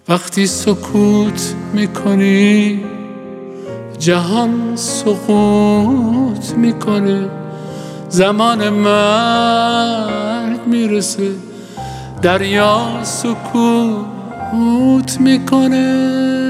وقتی سکوت میکنی جهان سقوط میکنه، زمان مرگ میرسه دریا سکوت میکنه.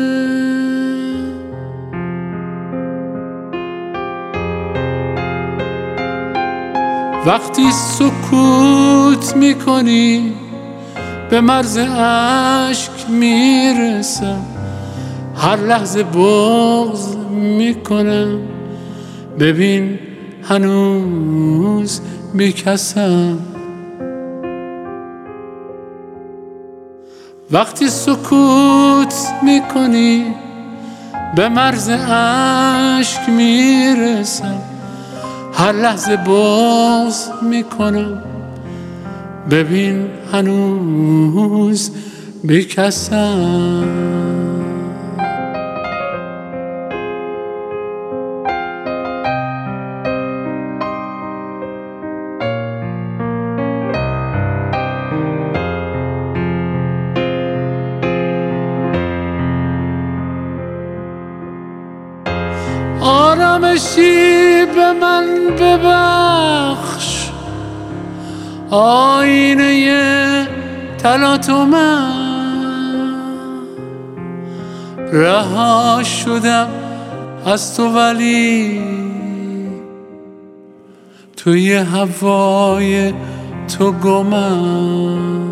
وقتی سکوت میکنی به مرز اشک میرسم، هر لحظه بغض میکنم، ببین هنوز میکسم. وقتی سکوت میکنی به مرز اشک میرسم، هر لحظه بغض میکنم، ببین هنوز میکسم. آرامشی به من ببخش، آینه تلاطمم، رها شدم از تو ولی توی هوای تو گمم.